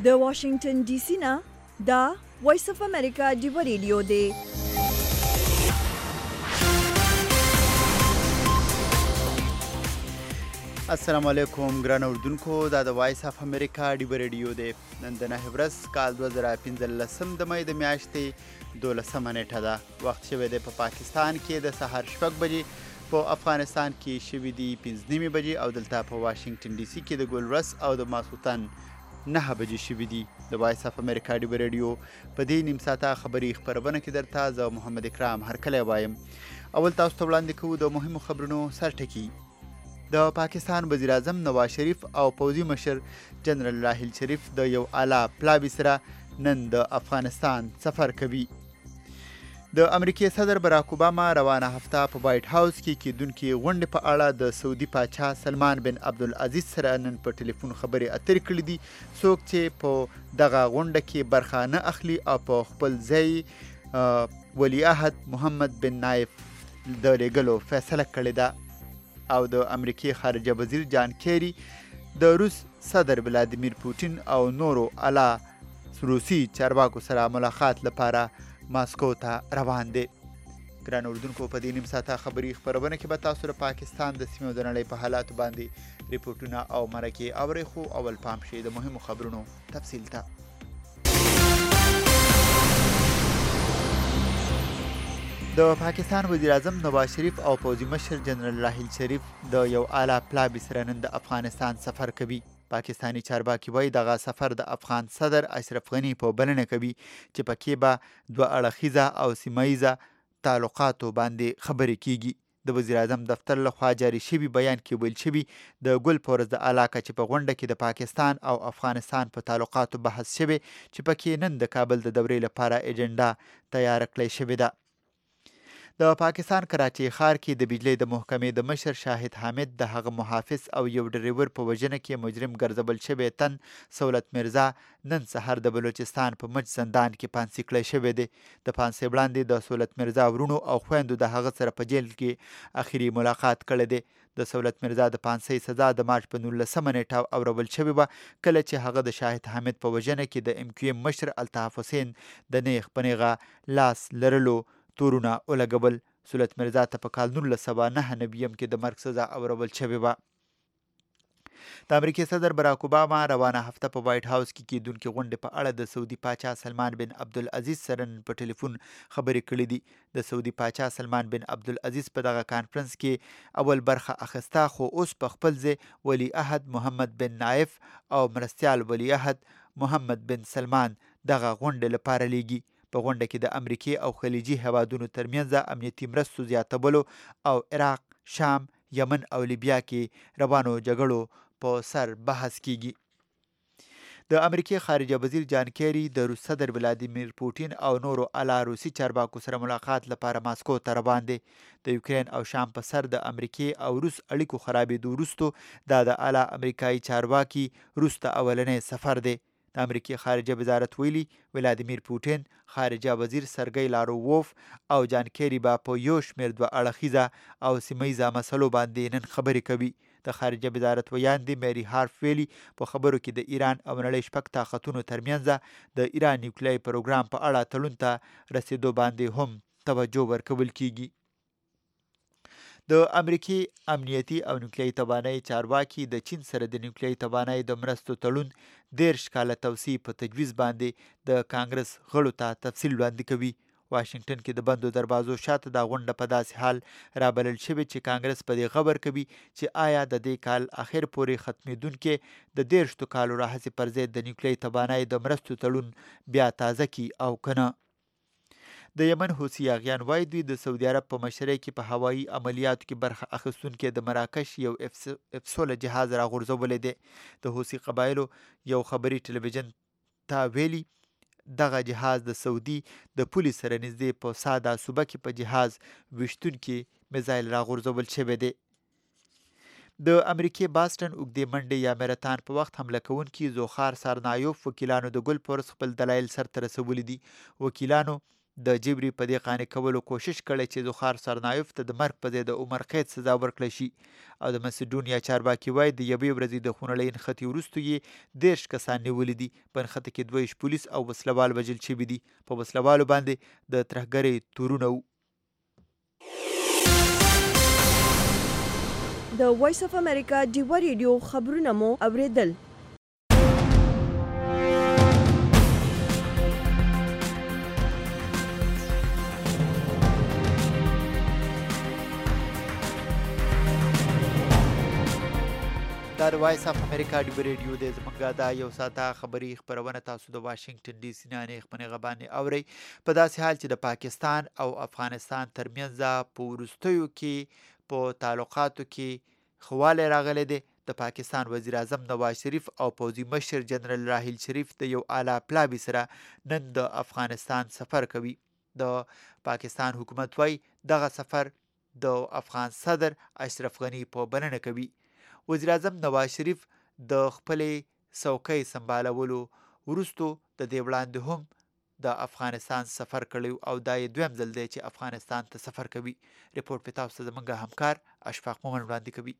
د واشنگټن ډي سي نه دا وایس اف امریکا دی ریډیو دی. السلام علیکم ګران اوردونکو، دا د وایس اف امریکا دی ریډیو دی. نن د نهه ورځ کال 2015 د مې د میاشتې 12 نیټه ده. وخت شوی دی په پاکستان کې د سهار 6 بجې، په افغانستان کې شوي دي 5 بجې او دلته په واشنگټن ډي سي کې د ګولورس او د ماسخوتن 9 بجې شوي دي. د وایس اف امریکا دی ریډیو په دې نیم ساعته خبري خبرونه کې درته زه محمد اکرام هرکلی وایم. اول تاسو ته وړاندې کوو د مهمو خبرونو سرټکي. د پاکستان وزیر اعظم نواز شریف او پوځي مشر جنرال راحیل شریف د یو اعلی پلاوي سره نن د افغانستان سفر کوي. د امریکای صدر براک اوباما روانه هفته په وایټ هاوس کې کیدونکې غونډې په اړه د سعودي پاچا سلمان بن عبدالعزیز سره نن په ټلیفون خبرې اترې کړې دي. څوک چې په دغه غونډه کې برخه نه اخلي او په خپل ځای ولیعهد محمد بن نایف د لیږلو فیصله کړې ده. او د امریکای خارجه وزیر جان کیری د روس صدر ولادیمیر پوتین او نورو اعلی روسي چارواکو سره ملاقات لپاره ماسکو ته روان دي. ګران اردوونکو، په دې نیم ساعته خبري خبرونه کې به تاسو د پاکستان د سیمې د نړۍ په حالاتو باندې ریپورټونه او مرکې اورئ. خو اول پام شي د مهمو خبرونو تفصیل ته. د پاکستان وزیر اعظم نواز شریف او پوځي مشر جنرال راحیل شریف د یو اعلی پلاوي سره نن د افغانستان سفر کوي. پاکستانی چارواکي وایي دغه سفر د افغان صدر اشرف غني په بلنه کوي چې پکې به دوه اړخیزه او سیمه تعلقاتو باندې خبرې کیږي. د وزیر اعظم دفتر لخوا جاري شوي بیان کې ویل شوي د ګل پورز د علاقه چې په غونډه کې د پاکستان او افغانستان په تعلقاتو بحث شوی چې پکې نن د کابل د دورې لپاره ایجنډا تیار کړی شوې ده. د پاکستان کراچۍ ښار کې د بجلی د محکمې د مشر شاهد حامد د هغه محافظ او یو ډریور په وژنه کې مجرم ګرځبل شوی تن سولت مرزا نن سهار د بلوچستان په مچ زندان کې پانسي کړی شوی دی. د پانسي وړاندې د سولت مرزا ورونو او خویندو د هغه سره په جیل کې اخري ملاقات کړی دی. د سولت مرزا د پانسي سزا د مارچ په 19 نیټه اورول شوې وه، کله چې هغه د شاهد حامد په وژنه کې د ام کیو ام مشر الطاف حسین د نیغ په نیغه لاس لرلو تورونه ولګول. سولت مرزا ته په کال 1999 کې د مرګ سزا اورول شوې وه. د امریکای صدر براک اوباما روانه هفته په وایټ هاوس کې کیدونکې غونډې په اړه د سعودي پاچا سلمان بن عبدالعزیز سره په ټلیفون خبرې کړې دي. د سعودي پاچا سلمان بن عبدالعزیز په دغه کانفرنس کې اول برخه اخیسته، خو اوس په خپل ځای ولیعهد محمد بن نایف او مرستیال ولیعهد محمد بن سلمان دغه غونډې لپاره لیږي. په غونډه کې د امریکای او خلیجي هیوادونو ترمنځ امنیتي مرستو زیاتولو او عراق، شام، یمن او لیبیا کې روانو جګړو په سر بحث کیږي. د امریکای خارجه وزیر جان کیری د روس صدر ولادیمیر پوتین او نورو اعلی روسي چارواکو سره ملاقات لپاره ماسکو ته روان دي. د یوکرین او شام په سر د امریکای او روس اړیکو خرابېدو وروسته دا د اعلی امریکایي چارواکي روس ته اولنی سفر دی. د امریکای خارجه وزارت ویلي ولادیمیر پوتین، خارجه وزیر سرګی لارووف او جان کیری به په یو شمېر دوه اړخیزه او سیمه مسلو باندې نن خبرې کوي. د خارجه وزارت ویاندې میری هارف ویلي په خبرو کې د ایران او نړۍ شپږ طاقتونو ترمنځ د ایران نیوکلیري پروګرام په اړه تړون ته رسیدو باندې هم توجه ورکول کیږي. د امریکای امنیتي او نیوکلیري توانایي چارواکي د چین سره د نیوکلیري توانایي د مرستو تړون 13 کاله توسیع په تجویز باندې د کانګرس غړو ته تفصیل وړاندې کوي. واشنگټن کې د بندو دروازو شاته دا غونډه په داسې حال رابلل شوې چې کانګرس په دې خبر کوي چې آیا د دې کال اخر پورې ختمېدونکې د 13 کالو راهیسې پر ضد د نیوکلیري توانایي د مرستو تړون بیا تازه کی او کنه. د یمن حوثي اغیان وایي دوی د سعودي عرب په مشرۍ کې په هوایي عملیاتو کې برخه اخیستونکي د مراکش یو اف-16 جهاز راغورځولی دی. د حوثي قبایلو یو خبري ټلویزیون ته ویلي دغه جهاز د سعودي د پولې سره نږدې په ساده صوبه کې په جهاز ویشتونکي میزایل راغورځول شوی دی. د امریکای باستن اوږدې منډې یا میراتان په وخت حمله کوونکي زوخار سارنایوف وکیلانو د ګل پورس خپل دلایل سرته رسولي دي. وکیلانو د جبري په دې قانع کولو کوشش کړی چې زوخار سرنایف ته د مرګ په ځای د عمر قید سزا ورکړی شي او د مسیډونیا چارواکي وایي د یوې ورځې د خونړۍ نښتې وروسته یې 10 کسان نیولي دي. په نښته کې 22 پولیس او وسلوال وژل شوي دي. په وسلوالو باندې د ترهګرۍ تورونه وو. د وایس اف امریکا ډیوه ریډیو خبرونه مو اوریدل. دا د وایس اف امریکا ډیوه ریډیو دی. زموږ دا یو ساعته خبري خپرونه تاسو د واشنګټن ډي سي نه نیغ باندې اورئ. په داسې حال چې د پاکستان او افغانستان ترمنځ په وروستیو کې په تعلقاتو کې ښه والی راغلی دی. د پاکستان وزیر اعظم نواز شریف او پوځي مشر جنرال راحیل شریف د یو اعلی پلابي سره نن د افغانستان سفر کوي. د پاکستان حکومت وایي دغه سفر د افغان صدر اشرف غني په بلنه کوي. وزیر اعظم نواز شریف د خپلې څوکۍ سمبالولو وروستو د دې وړاندې هم د افغانستان سفر کړی او دا یې دویم ځل دی چې افغانستان ته سفر کوي. ریپورټ په تاسو ته زموږ همکار اشفاق مومن وړاندې کوي.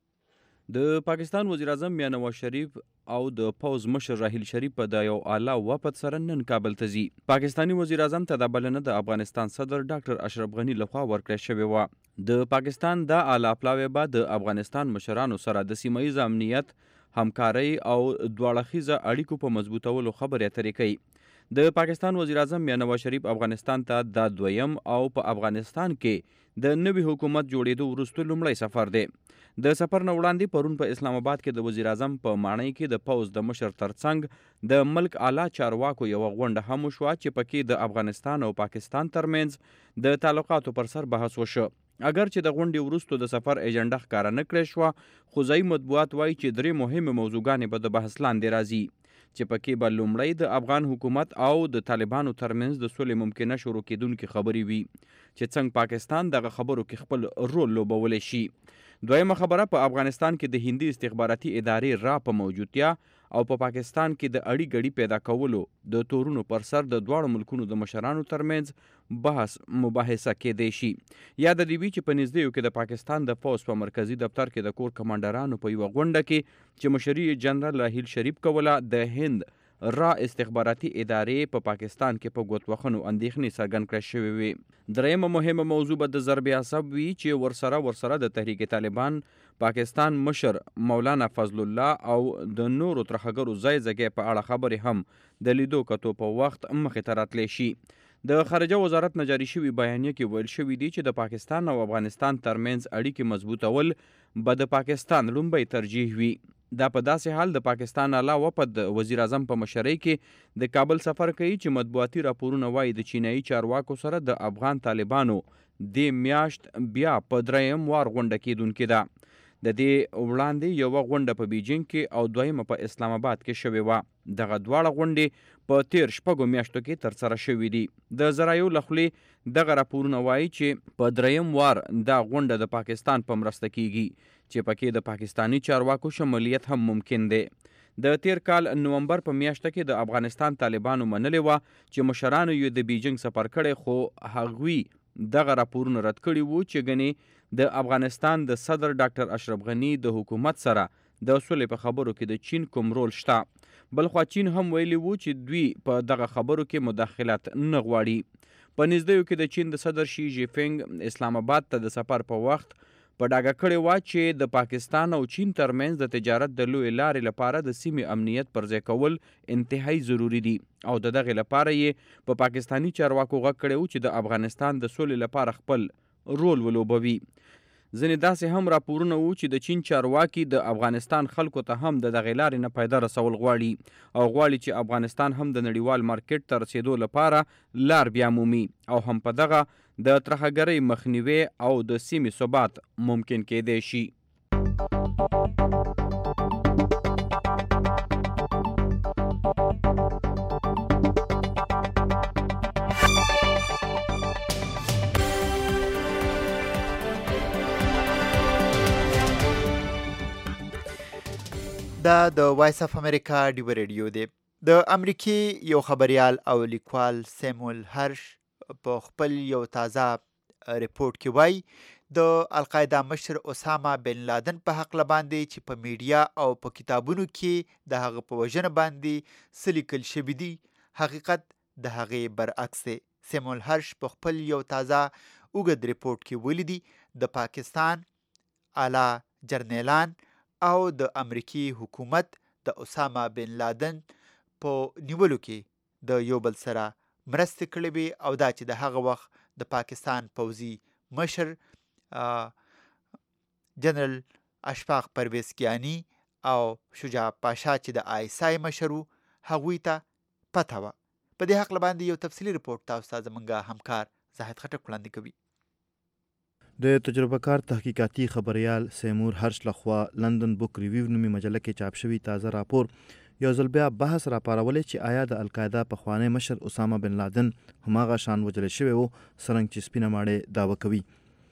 د پاکستان وزیر اعظم میا نواز شریف او د پوز مشر راحیل شریف په د یو اعلی وفد سره نن کابل ته ځي. پاکستانی وزیر اعظم ته د بلنه د افغانستان صدر ډاکټر اشرف غني لخوا ورکړل شوې وه. د پاکستان د اعلی پلاوی به د افغانستان مشرانو سره د سیمه ییز امنیت، همکارۍ او دواړه اړیکو په مضبوطولو خبرې اترې کوي. د پاکستان وزیر اعظم میا نواز شریف افغانستان ته دا دویم او په افغانستان کې د نوي حکومت جوړېدو وروسته لومړی سفر دی. د سفر نه وړاندې پرون په اسلام آباد کې د وزیر اعظم په ماڼۍ کې د پوز د مشر ترڅنګ د ملک اعلی چارواکو یوه غونډه هم وشوه چې پکې د افغانستان او پاکستان ترمنځ د تعلقاتو پر سر بحث وشو. اگر چې د غونډې وروسته د سفر ایجنډه ښکاره نه کړې شوه، خو ځایي مطبوعات وایي چې 3 مهمې موضوعګانې به د بحث لاندې راځي چې پکې به لومړی د افغان حکومت او د طالبانو ترمنځ د سولې ممکنه شروع کېدونکې خبرې وي چې څنګه پاکستان دغه خبرو کې خپل رول لوبولی شي. دویمه خبره په افغانستان کې د هندي استخباراتي ادارې را په موجودتیا او په پاکستان کې د اړی ګړی پیدا کولو د تورونو پر سر د دواړو ملکونو د مشرانو ترمنځ بحث مباحثه کېدی شي. یاد دې وي چې په نږدېیو کې د پاکستان د پوز په مرکزي دفتر کې د کور کمانډرانو په یوه غونډه کې چې مشري جنرال راحیل شریف کوله، د هند را استخباراتي ادارې په پاکستان کې په ګوتوخنو اندېښنې څرګند کړای شوې وې. درېیمه مهمه موضوع به د ضرب عصب وي چې ورسره د تحریک طالبان پاکستان مشر مولانا فضل الله او د نورو ترهګرو ځای ځای په اړه خبرې هم د لیدو کتو په وخت مخې ته راتلی شي. د خارجه وزارت نه جاري شوي بیانیه کې ویل شوي دي چې د پاکستان او افغانستان ترمنځ اړیکې مضبوطول به د پاکستان لومړی ترجیح وي. دا په داسې حال د پاکستان اعلی وفد د وزیر اعظم په مشرۍ کې د کابل سفر کوي چې مطبوعاتي راپورونه وایي د چینایي چارواکو سره د افغان طالبانو د میاشت بیا په 3م وار غونډه کېدونکې ده. د دې وړاندې یوه غونډه په بیجینګ کې او دویمه په اسلام آباد کې شوې وه. دغه دواړه غونډې په 13 میاشتو کې ترسره شوې دي. د ذرایعو له خولې دغه راپورونه وایي چې په 3م وار دا غونډه د پاکستان په مرسته کیږي چې پکې د پاکستانی چارواکو شمولیت هم ممکن دی. د تیر کال نومبر په میاشته کې د افغانستان طالبانو منلې وه چې مشرانو یې د بیجینګ سفر کړی، خو هغوی دغه راپورونه رد کړي وو چې ګنې د افغانستان د صدر ډاکټر اشرف غني د حکومت سره د سولې په خبرو کې د چین کوم رول شته. بلخوا چین هم ویلي وو چې دوی په دغه خبرو کې مداخلت نه غواړي. په نږدېیو کې د چین د صدر شي جینپینګ اسلام آباد ته د سفر په وخت په ډاګه کړې وه چې د پاکستان او چین ترمنځ د تجارت د لویې لارې لپاره د سیمې امنیت پر ځای کول انتهایی ضروری دي او د دغې لپاره یې په پاکستانی چارواکو غږ کړی و چې د افغانستان د سولې لپاره خپل رول ولوبوي. ځینې داسې هم راپورونه وو چې د چین چارواکي د افغانستان خلکو ته هم د دغې لارې نه فایده رسول غواړي او غواړي چې افغانستان هم د نړیوال مارکیټ ته رسېدو لپاره لار بیا مومي او هم په دغه د ترهګرۍ مخنیوي او د سیمې ثبات ممکن کېدی شي. دا د وایس اف امریکا ډیوه ریډیو دی. د امریکې یو خبریال او لیکوال سیمول هرش په خپل یو تازه ریپورت کې وایي د القاعده مشر اسامه بن لادن په حق باندې چې په میډیا او په کتابونو کې د هغه په وژنه باندې څه لیکل شوي دي حقیقت د هغې برعکس دی. سیمول هرش په خپل یو تازه اوږد ریپورت کې ولیدي د پاکستان اعلی جرنیلان او د امریکي حکومت د اسامه بن لادن په نیولو کې د یو بل سره مرستې کړې وي او دا چې د هغه وخت د پاکستان پوځي مشر جنرال اشفاق پرویز کیانی او شجاع پاشا چې د ISI مشر و هغوی ته پته وه. په دې حق باندې یو تفصیلي ریپورت تاسو ته زموږ همکار زاهد خټک وړاندې کوي. د تجربه کار تحقیقاتي خبریال سیمور هرش لخوا لندن بک ریویو نومي مجله کې چاپ شوی تازه راپور یو ځل بیا بحث راپارولی چې آیا د القاعده پخوانی مشر اسامه بن لادن هماغه شان وژلی شوی و څرنګه چې سپینه ماڼۍ دعوه کوي.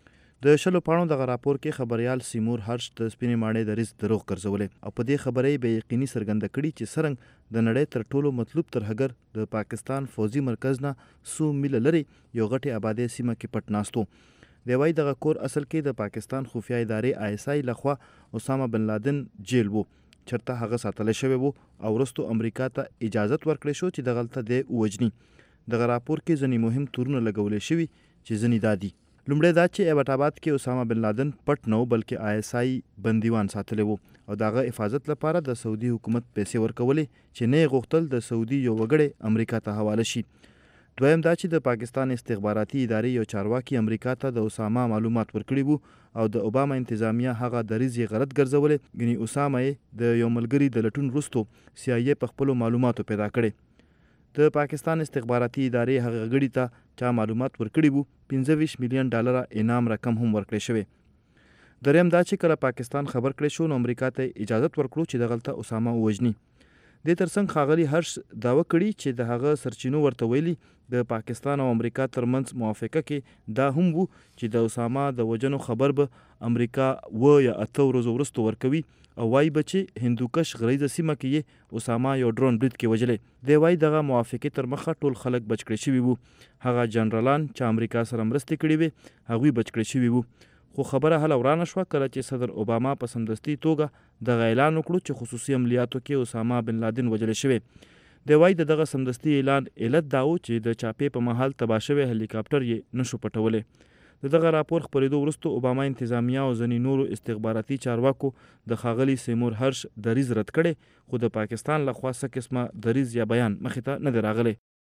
د 20 پاڼو دغه راپور کې خبریال سیمور هرش د سپینې ماڼۍ دریځ دروغ ګرځولی او په دې خبرې به یقیني څرګنده کړي چې څرنګه د نړۍ تر ټولو مطلوب ترهګر د پاکستان فوزي مرکز نه څو میله لرې یو غټې آبادۍ سیمه کې پټ ناست و. دی وایي دغه کور اصل کې د پاکستان خفیه ادارې ISI لخوا اسامه بن لادن جیل و چرته هغه ساتلی شوی و او وروستو امریکا ته اجازت ورکړی شو چې دغلته دی ووجني. دغه راپور کې ځینې مهم تورونه لګولی شوي چې ځینې دا دي. لومړی دا چې ایبټ آباد کې اسامه بن لادن پټ نه و بلکې ISI بندیوان ساتلی و او د هغه حفاظت لپاره د سعودي حکومت پیسې ورکولې چې نه یې غوښتل د سعودي یو وګړی امریکا ته حواله شي. دویم دا چې د پاکستان استخباراتي ادارې یو چارواکي امریکا ته د اسامه معلومات ورکړي وو او د اوباما انتظامیه هغه دریځ یې غلط ګرځولی ګنې اسامه یې د یو ملګري د لټون وروستو CIA په خپلو معلوماتو پیدا کړی. د پاکستان استخباراتي ادارې هغه غړي ته چا معلومات ورکړي وو $25 میلیون انعام رقم هم ورکړی شوی. دریم دا چې کله پاکستان خبر کړی شو نو امریکا ته اجازت ورکړو چې دغلته اسامه ووژني. دې ترڅنګ ښاغلي هرش دعوه کړي چې د هغه سرچینو ورته ویلي د پاکستان او امریکا ترمنځ موافقه کې دا هم وو چې د اسامه د وژنو خبر به امریکا 7 یا 8 ورځو وروسته ورکوي او وایي به چې هندوکش غریزه سیمه کې یې اسامه یو ډرون برید کې وژلی. دی وایي دغه موافقې تر مخه ټول خلک بچ کړي شوي وو. هغه جنرالان چې امریکا سره مرستې کړي وې هغوی بچ کړي شوي وو. خو خبره هله ورانه شوه کله چې صدر اوباما په سمدستي توګه دغه اعلان وکړو چې خصوصي عملیاتو کې اسامه بن لادن وژلی شوی. دی وایي د دغه سمدستي اعلان علت دا و چې د چاپې په مهال تباه شوی هلیکاپټر یې نشو پټولی. د دغه راپور خپرېدو وروسته اوباما انتظامیه او ځینې نورو استخباراتي چارواکو د ښاغلي سیمور هرش دریځ رد کړی خو د پاکستان لخوا څه قسمه دریځ یا بیان مخې ته نه دی راغلی.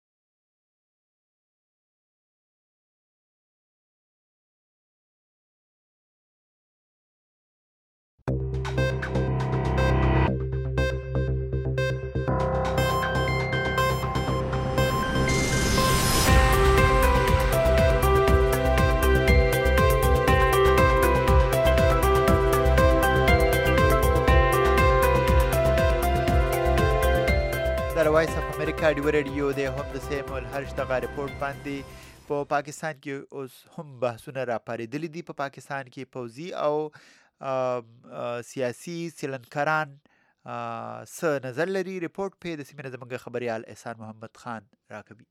وایس اف امریکا ډیو ریډیو دی هم د سیمول هرش دغه ریپورت باندې په پاکستان کې اوس هم بحثونه راپارېدلي دي. په پاکستان کې پوځي او سیاسي څېړنکاران څه نظر لري ریپورت پې د سیمې نه زموږ خبریال احسان محمد خان راکوي.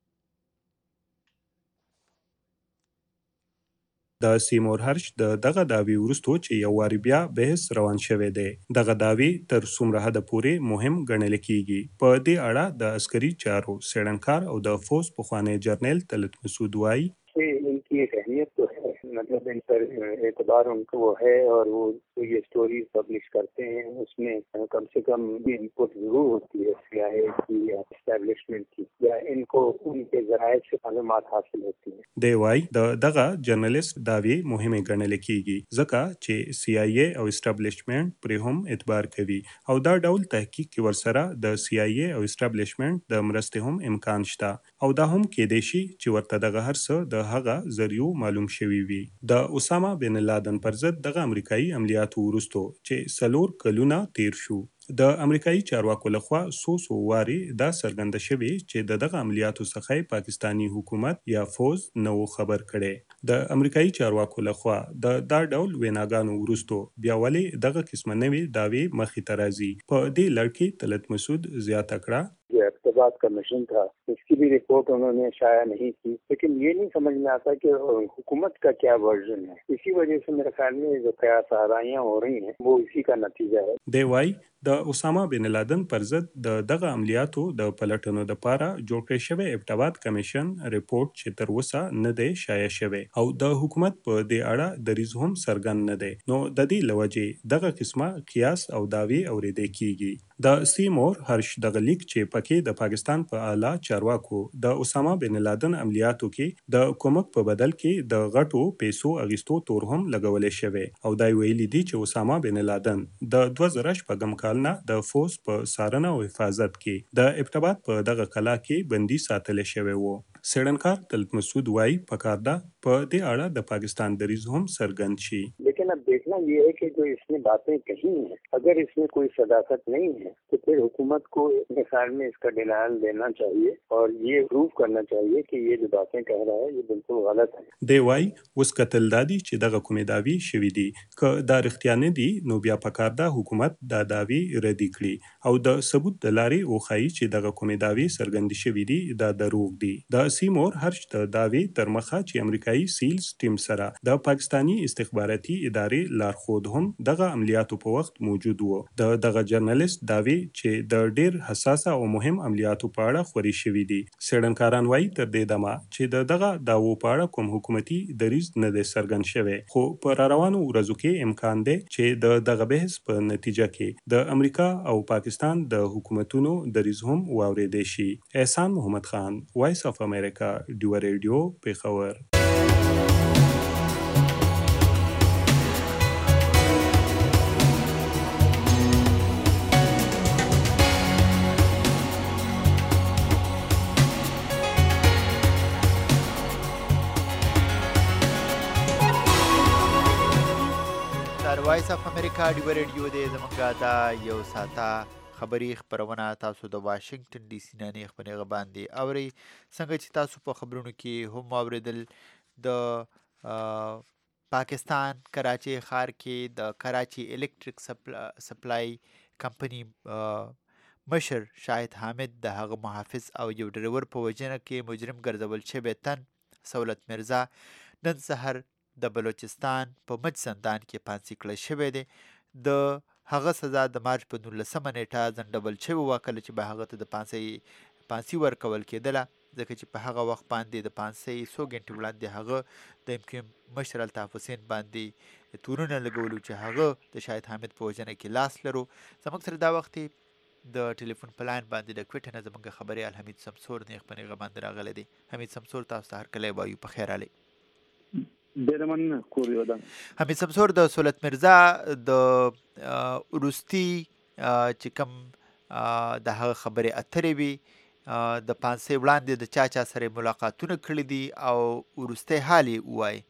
د سیمور هرش دغه دعوی وروستو چې یو واري بیا بحث روان شوی دی. دغه دعوی تر څومره حده پورې مهم ګڼل کیږي. په دې اړه د عسکري چارو څېړنکار او د فوز پخوانی جرنیل طلعت مسعود وایي इनकी एक अहमियत तो है, मतलब इन पर एतबार उनको वो है और वो ये स्टोरीज पब्लिश करते हैं उसमें कम से कम इनपुट जरूर होती है CIA की या एस्टैब्लिशमेंट की या इनको उनके ज़राए से मालूमात हासिल होती है. دی وایي دغه جرنالیست دعوی مهمه ګڼل کیږي ځکه چې CIA او اسټابلیشمنت پرې هم اعتبار کوي او دا ډول تحقیق کې ورسره د CIA او اسټابلیشمنت د مرستې هم امکان شته او دا هم کېدای شي چې ورته دغه هر څه د هغه ذریعو معلوم شوي وي. د اسامه بن لادن پر ضد دغه امریکایي عملیاتو وروستو چې 4 کلونه تیر شو د امریکایي چارواکو لخوا څو واري دا څرګنده شوې چې دغه عملیاتو څخه پاکستانی حکومت یا فوز نو خبر کړي. د امریکایي چارواکو لخوا دا ډول ویناګانو وروستو بیا ولې دغه قسمه نوې داوی مخې ته راځي. په دې لړ کې طلعت مسعود زیاته کړه एतबार कमीशन था, इसकी भी रिपोर्ट उन्होंने शाया नहीं की। लेकिन ये नहीं समझ में आता कि हुकूमत का क्या वर्जन है। इसी वजह से मेरे ख्याल में जो कयास आराइयाँ हो रही हैं वो इसी का नतीजा है। देवाई د اسامه بن لادن پر ضد د دغه عملیاتو د پلټنو د پاره جوړ کړی شوی ابتباد کمیشن ریپورت چې تر اوسه نه دی شایع شوی او د حکومت په دې اړه دریځ هم څرګند نه دی. نو د دې لوجې دغه قسمه قیاس او داوی اوریدل کیږي. د سیمور هرش دغه لیک چې پکې د پاکستان په اعلی چارواکو د اسامه بن لادن عملیاتو کې د کومک په بدل کې د غټو پیسو اغیستو تور هم لګولې شوی او دا ویلي دي چې اسامه بن لادن د 2014 کال نه د فوز په سارنه او حفاظت کې د ابتباد په دغه کلا کې بندي ساتل شوی وو. سیړنکار طلعت مسعود وايي پکار ده په دې اړه د پاکستان دریځ هم څرګند شي. लेकिन अब देखना ये है कि जो इसने बातें कही हैं, अगर इसमें कोई सदाकत नहीं है तो फिर हुकूमत को अपने ख्याल में इसका डिनायल देना चाहिए और ये प्रूव करना चाहिए कि ये जो बातें कह रहा है ये बिल्कुल गलत है. دی وايي اوس کتل دادي چې دغه کومې داوی شوې دي که دا رښتیا نه دي نو بیا پکار ده حکومت دا داوی ردی کړي او د ثبوت د لارې وښایي چې دغه کومې داوی څرګندې شوې دي دا دروغ دي. د سیمور هرش د داوی تر مخه چې امریکایي سیلز ټیم سره د پاکستانی استخباراتي ادارې لارښود هم دغه عملیاتو په وخت موجود وو. دغه جرنالست داوی چې د ډیر حساسه او مهم عملیاتو په اړه خوري شوې دي. سیړنکاران وايي تر دې دمه چې دغه داوو په اړه کوم حکومتي دریځ نه دی څرګند شوی خو په روانو ورځو کې امکان دی چې دغه بحث په نتیجه کې د امریکا او پاکستان د حکومتونو دریځ هم واورېدای شي. احسان محمد خان، وایس اف امریکا، ډیو ریډیو، پیښور. وایس اف امریکا ډیو ریډیو دی زمونږ دا یو ساته خبري خبرونه تاسو د واشنگټن ډي سي نه خبرونه باندې اوري. څنګه چې تاسو په خبرونو کې هم اوریدل د پاکستان کراچي ښار کې د کراچي الکتریک سپلای کمپنی مشر شاهد حامد د هغه محافظ او یو ډرایور په وجنه کې مجرم ګرځول شوی تن سولت مرزا نن سحر د بلوچستان په مج زندان کې پانسي کړی شوی دی. د هغه سزا د مارچ په 19 نیټه ځنډول شوی وه کله چې به هغه ته د پانسي ورکول کېدله ځکه چې په هغه وخت باندې د پانسي 100 غنټې وړاندې هغه د امکان مشر الطاف حسین باندې تورونه لګولو چې هغه د شاهد حامد په وجنه کې لاس لرو. زموږ سره دا وخت د ټلیفون په لاین باندې د کوټه نه زموږ خبريال حمید سمسور نیغ په نیغه باندې راغلی دی. حمید سمسور تاسو ته هر کله وایو په خیر علي. ډېر من کوریو ده. حمید سمسور د سولت مرزا د ورستی چې کوم د هغه خبرې اترې وي د پانسي وړاندې د چا سره ملاقاتونه کړي دي او ورستی حال یې وایي.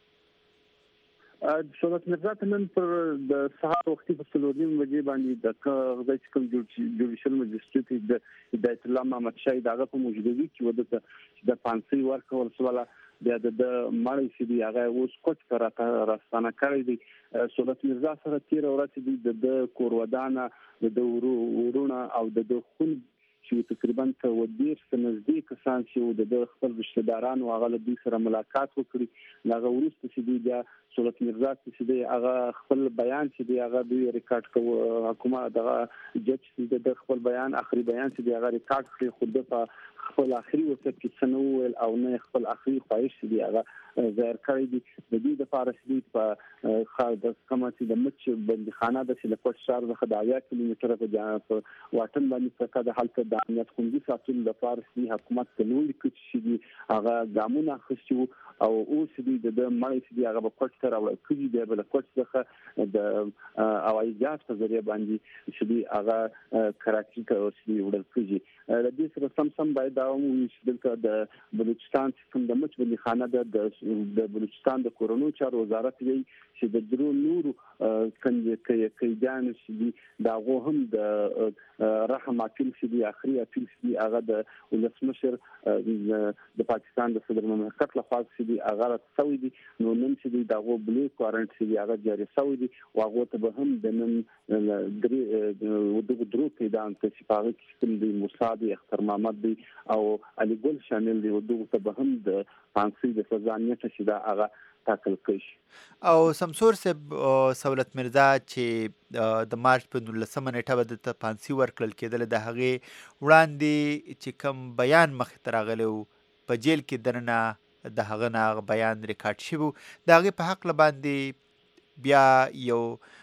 سولت مرزا ته نن پر د سهار وختي په 4 بجې باندې د غږ کوم جوډیشل مجسټریټ د هدایت الله محمد شاه دغه په موجودګي کې وده د پانسي ورکول سواله بیا د مړی چې دی هغه اوس کوټ ته راستانه کړی دی. سولت مرزا سره تیر ورځ د کور ودانه د ورونه او د خون چې تقریبا ته ودیر سنځدي کسان چې د خپل رشتہ دارانو هغه له دې سره ملاقات وکړي هغه ورسته چې دی سولت مرزا چې دی هغه خپل بیان چې دی هغه دوی ریکارډ کوي. حکومت دغه جج چې د خپل بیان اخري بیان چې دی هغه ریکارډ کړي خود په خپل اخري وخت کې سنوول او نه خپل اخري خواهش دی هغه ظاهر کړی دی. د دې د فارسي په خاص د کماتي د مچ بندخانه د سلپټ شهر د 10 کیلومتره په واټن باندې څخه د حالت د امنیت خوندي ساتلو د فارسي حکومت ته نوې کچې دي هغه ګامونه اخیستي او اوس دی د مړی چې هغه په کوټ سره راوړل کیږي د بل کوټ څخه د هوایي جهاز په ذریعہ باندې چې هغه کراچي ته ورسېږي وړل کیږي. د دې سره سم باید دا مو چې دلته د بلوچستان کوم د مچ بلی خانه د بلوچستان د کورونو چارو وزارت وی چې د درو نورو کېدان چې دا غو هم د رحم اپیل چې اخري اپیل چې هغه د ولسمشر د پاکستان د صدر مملکت لخوا چې هغه سوي دي نو نن چې دا غو بلی کوارنټ چې هغه جاري سوي دي واغه ته به هم د نن درو کېدان چې هغه چې د موساد اختر محمد دی او علي ګل شامل دي او دغه ته به هم د پانسي د فزانیت چې دا هغه تاکل کړي او سمسور صاحب سہولت مرزا چې د مارچ په 19 نیټه به د پانسي ورکړل کېدل د هغه وړاندې چې کوم بیان مخ ته راغلی په جیل کې درنه د هغه نه بیان ریکارډ شوی د هغه په حق باندې بیا یو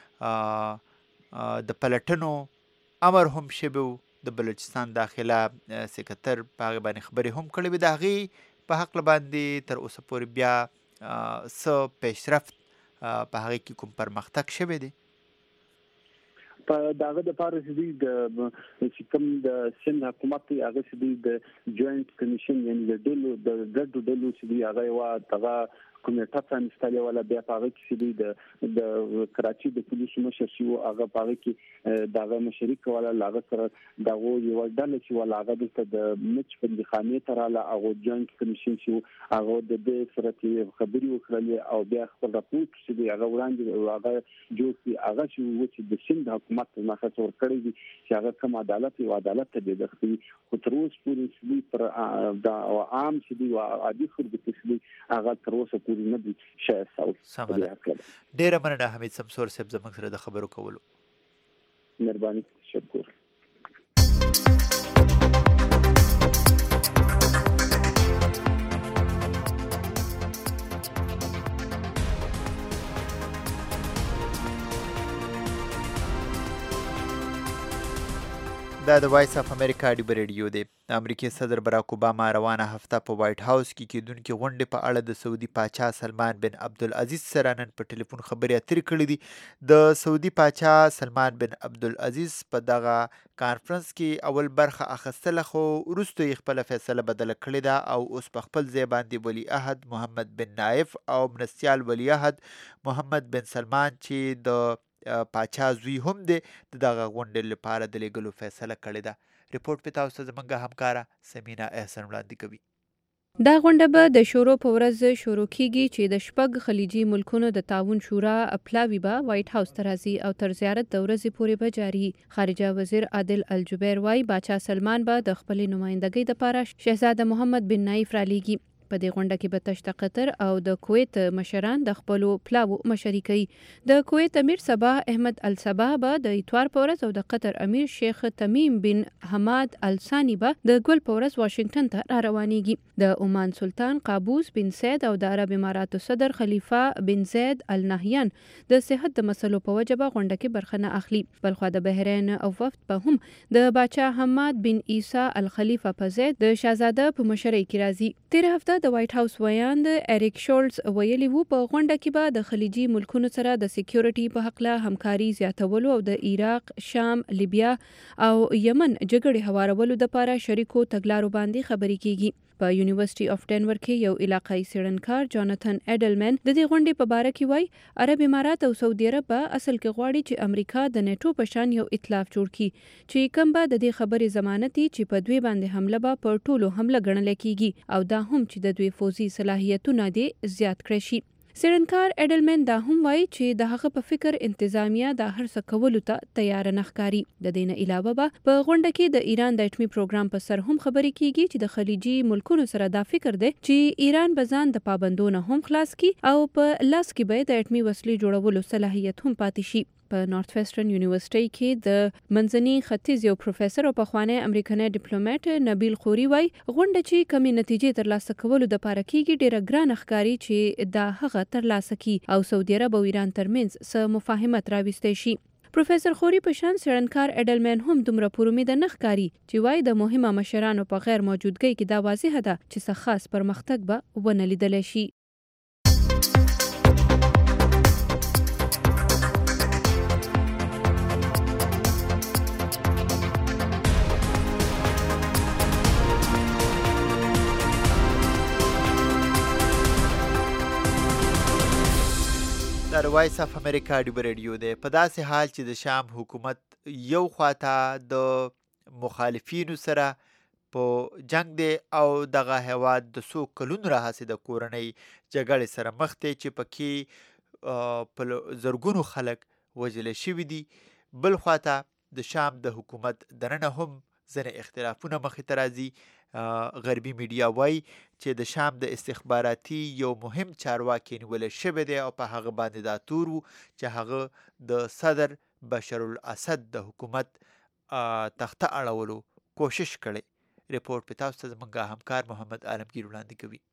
د پلټنو امر هم شوی د بلوچستان داخله سکرټر په هغه باندې خبرې هم کړې وې د هغه په حق باندې تر اوسه پورې بیا څه پیشرفت په هغه کې کوم پرمختګ شوی دی په داغه د پاره چې کوم د سند حکومت هغه چې د جوائنٹ کمیشن یعنی د ډلو چې هغه وا دغه کمیټه پرانستلې ولا بیا هغه چې د کراچي د پولیسو مشر شو هغه هغه کې دغه مشرک ولا لاغه سره دغه یو ډله چې ولا هغه د مچ په خانه تراله هغه جوائنٹ کمیشن شو هغه د دې سره خبري وکړلې او بیا خپل راپورټ چې هغه وړاندې هغه جوړ کی هغه چې د سند حکومت نه خاطر کړی دي چې هغه کوم عدالت او عدالت ته د خپل خطروس پولیسو پر د عام چې دی او عادي خلکو چې هغه تر اوسه نه دي شاید ډیره مننه حمید سمسور صاحب زموږ سره د خبرو کولو مهرباني تشکر دا د وایس اف امریکا ډیبر ریډیو دی د امریکای صدر براک اوباما روانه هفته په وایټ هاوس کې کېدونکې غونډې په اړه د سعودي پاچا سلمان بن عبدالعزیز سره نن په ټلیفون خبرې اترې کړې دي د سعودي پاچا سلمان بن عبدالعزیز په دغه کانفرنس کې اول برخه اخیستله خو وروسته یې خپله فیصله بدله کړې ده او اوس په خپل ځای باندې ولی عهد محمد بن نایف او مرستیال ولی عهد محمد بن سلمان چې د پاچا زوی هم دی دغه غونډې لپاره د لیږلو فیصله کړې ده ریپورټ په تاسو ته زموږ همکاره سمینا احسن وړاندې کوي دا غونډه به د شورو په ورځ شروع کیږي چې د شپږ خلیجي ملکونو د تعاون شورا پلاوی به وایټ هاوس ته راځي او تر زیارت د ورځې پورې به جاري خارجه وزیر عادل الجبیر وای باچا سلمان به د خپل نمائندګۍ لپاره شهزاده محمد بن نایف را لیږي په دې غونډه کې به تشت قطر او د کویت مشران د خپل پلاو مشري کوي د کویت امیر صباح احمد الصباح به د اتوار په ورځ او د قطر امیر شیخ تمیم بن حماد الثانی به د ګل په ورځ واشنگټن ته را روانېږي د عمان سلطان قابوس بن سید او د عرب اماراتو صدر خلیفہ بن زید ال نهیان د صحت د مسلو په وجه به غونډه کې برخه نه اخلي بلخو د بحرین او وفد به هم د باچا حماد بن عیسی الخلیفہ په زید د شاهزاده په مشرۍ کې راځي تیر هفته د وایټ هاوس ویاند اریک شولز ویلي وو په غونډه کې به د خلیجي ملکونو سره د سکیورټي په حق له همکاري زیاتولو او د عراق، شام، لیبیا او یمن جګړې هوارولو لپاره شریکو تګلارو باندې خبرې کیږي په یونیورسيټي اف ډنور کې یو علاقائی څېړنکار جاناتن اډلمن د دې غونډې په باره کې وایي عرب امارات او سعودي عرب اصل کې غواړي چې امریکا د نیټو په شان یو ائتلاف جوړ کړي چې کوم به د دې خبرې ضمانت چې په دوی باندې حمله به پر ټولو حمله ګڼل کیږي او دا هم چې د دوی فوزي صلاحیتونه دي زیات کړي شي څېړنکار اډلمن دا هم وایي چې د هغه په فکر انتظامیه د هر څه کولو ته تیار نه ښکاري د دې نه علاوه به په غونډه کې د ایران د اټمي پروګرام په سر هم خبرې کیږي چې د خلیجي ملکونو سره دا فکر دی چې ایران به ځان د پابندونو هم خلاص کی او په لاس کې به د اټمي وسلې جوړولو صلاحیت هم پاتې شي په نارت ویسټرن یونیورسيټي کې د منځني ختیځ یو پروفیسور او پخوانی امریکایي ډیپلوماټ نبیل خوري وای غونډه چې کمی نتیجې ترلاسه کولو د پاره کیږي ډیره ګران ښکاری چې دا هغه ترلاسه کی او سعودي عرب او ایران ترمنځ څه مفاهمت راوستي شي پروفیسور خوري په شان څېړنکار اډلمن هم دومره پورومید نه ښکاري چې وای د مهمه مشرانو په غیر موجودګۍ کې دا واضحه ده چې څه خاص پرمختګ به ونه لیدل شي در وایس اف امریکا ډیو ریډیو دی. په داسې حال چې د شام حکومت یو خواته د مخالفینو سره په جنگ دی او دغه هیواد د څو کلونو راهیسې د کورنۍ جګړې سره مخ دی چې پکې په زرګونو خلک وژل شوي دي. بل خواته د شام د حکومت دننه هم ځینې اختلافونه مخې ته راځي. غربي میډیا وایي چې د شام د استخباراتي یو مهم چارواکي نیول شوی دی او په هغه باندې دا تور و چې هغه د صدر بشار الاسد د حکومت تخته اړولو کوشش کړي. ریپورت په تاسو ته زموږ همکار محمد عالمگیر وړاندې کوي.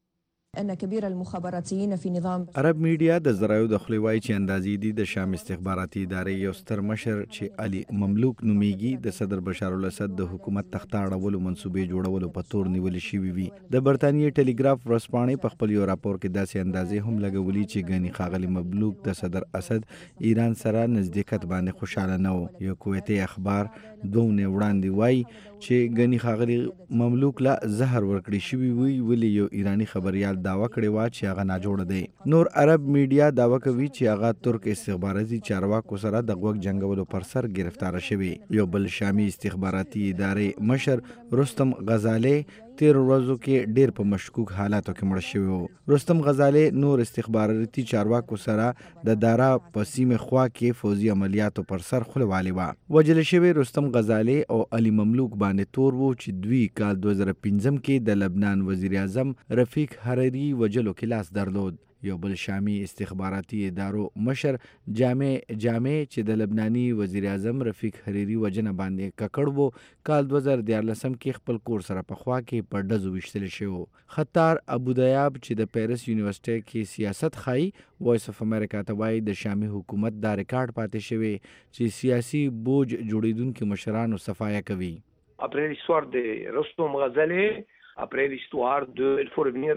ان كبير المخابراتيين في نظام عرب میډیا د ذرایعو د خولې وایي چې اندازې دي د شام استخباراتي ادارې یو ستر مشر چې علي مملوک نومیږي د صدر بشار الاسد د حکومت تخته اړولو منصوبې جوړولو په تور نیول شوي وي. د برتانیې ټلیګراف ورځپاڼې په خپل یو راپور کې داسې اندازې هم لګولي چې ګنې ښاغلي مملوک د صدر اسد ایران سره نزدېکت باندې خوشاله نه و. یو کویتي اخبار 2 ورځې وړاندې وایي چې ګنې ښاغلي مملوک لا زهر ورکړی شوي وي، ولې یو ایرانی خبریال دعوه کړې وه چې هغه ناجوړه دی. نور عرب میډیا دعوه کوي چې هغه ترک استخباراتي چارواکو سره د غوږ جنګولو پر سر گرفتار شوی. یو بل شامي استخباراتي ادارې مشر رستم غزالی 13 ورځو کې ډیر په مشکوک حالاتو کې مړ شوی و. رستم غزالی نور استخباراتي چارواکو سره د دارا په سیمه خوا کې فوزي عملیاتو پر سر خوله والی و. وجل شوی رستم غزالی او علي مملوک باندې تور وو چې دوی کال 2015 کې د لبنان وزیر اعظم رفیق حریری وجلو کې لاس درلود. یو بل شامي استخباراتي ادارو مشر جامع چې د لبناني وزیر اعظم رفیق حریری وجنه باندې ککړ وو، کال 2014 کې خپل کور سره په خوا کې په ډزو ویشتل شوی. خطار ابودیاب چې د پیرس یونیورسيټي کې سیاست خای وایس اف امریکا ته وایي د شامي حکومت دا ریکارډ پاتې شوی چې سیاسي بوج جوړیدونکو مشرانو صفایه کوي. Après l'histoire de Rostom Ghazali, après l'histoire de il faut revenir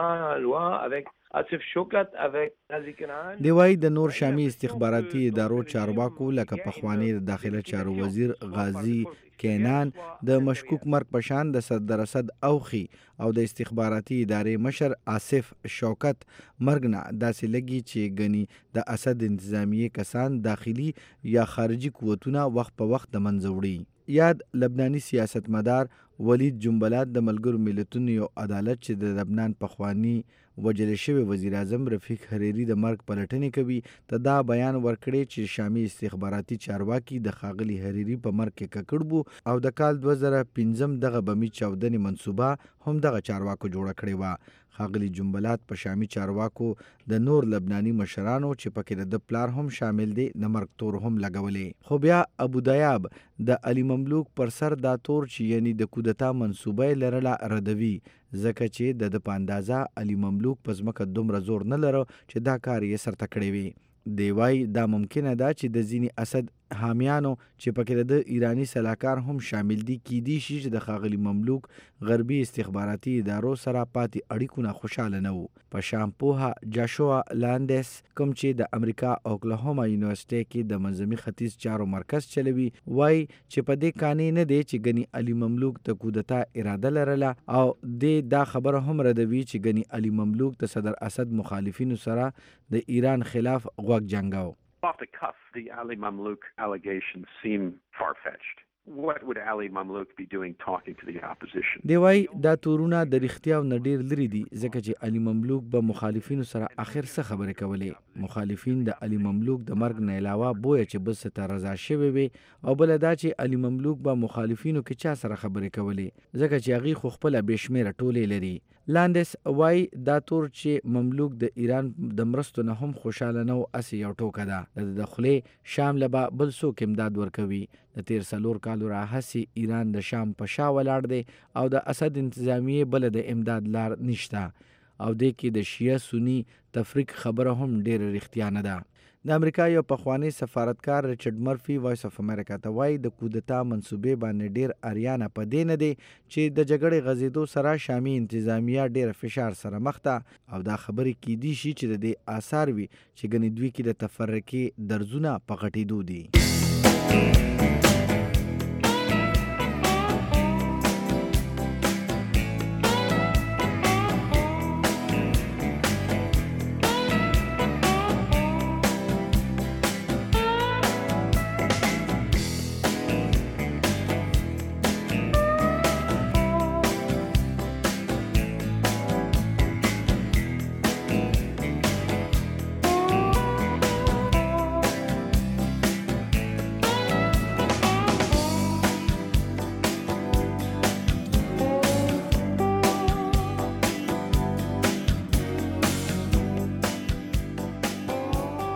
loi avec آصف شوکت avec نازي کنعان. دی وايي د نور شامي استخباراتي ادارو چارواکو لکه پخوانی د داخله چارو وزیر غازی کینان د مشکوک مرګ پشان د صدر اسد اوخي او د استخباراتي ادارې مشر آصف شوکت مرګ نه داسې لګي چې غني د اسد انتظامیه کسان داخلي یا خارجي قوتونه وخت په وخت د منځ وړي. یاد لبناني سیاستمدار ولید جنبلات د ملګرو ملتونو یو عدالت چې د لبنان پخوانی وجل شوی وزیر اعظم رفیق حریری د مرګ پلټنې کوي ته دا بیان ورکړی چې شامي استخباراتي چارواکي د ښاغلي حریری په مرګ کې ککړ بو او د کال 2015 دغه بمی چاودنې منصوبه هم دغه چارواکو جوړه کړې وه. ښاغلي جنبلات په شامي چارواکو د نور لبناني مشرانو چې پکې د پلار هم شامل دي د مرګ تور هم لګولې. خو بیا ابودیاب د علي مملوک پر سر دا تور چې یعنی د کودتا منصوبه لرله ردوي، ځکه چې د په اندازه علي مملوک په ځمکه دومره زور نه لره چې دا کار یې سرته کړی وي. دی وايي دا ممکنه ده چې د ځینې اسد حامیانو چې پکې د ایرانی سلاکار هم شامل دي کیدی شي چې د ښاغلي مملوک غربي استخباراتي ادارو سره پاتې اړیکو نه خوشاله نه وو. په شام پوها جاشوا لاندس کوم چې د امریکا اوکلاهوما یونیورسيټي کې د منظمي ختیځ چارو مرکز چلوي وایي چې په دې قانې نه دی چې غني علي مملوک د کودتا اراده لرله او دا خبره هم ردوي چې غني علي مملوک د صدر اسد مخالفینو سره د ایران خلاف غوږ جنگاو. Off the cuff, the Ali Mamluk allegations seem far-fetched. What would Ali Mamluk be doing talking to the opposition? دی وايي دا تورونه د رښتیا او نډیر لري دي ځکه چې علي مملوک به مخالفینو سره اخر څه خبرې کولې. مخالفین د علي مملوک د مرګ نه علاوه بویا چې بس ته رضا شوي وي او بل دا چې علي مملوک به مخالفینو کې چا سره خبرې کولې ځکه چې هغه خو خپل بشمیره ټولې لري. لاندس وای دا تور چې مملوک د ایران د مرستو نه هم خوشاله نه او اسی یو ټوکه ده د دخلې شام لبا بل څوک امداد ورکوي. د 13 کالو راهسي ایران د شام په شا ولاړ دی او د اسد انتظامیه بل د امداد لار نشته او د کې د شیعه سنی تفریق خبره هم ډېر رښتیا نه ده. د امریکا یو پخوانی سفارتکار ریچارډ مرفي وایس اف امریکا ته وایي د کودتا منصوبې باندې ډیر اریانه په دې نه دی چې د جګړې غزیدو سره شامي انتظامیه ډیر فشار سره مخ ده او دا خبرې کیدی شي چې د دې آثار وي چې ګنې دوی کې د تفرقې درزونه په غټېدو دي.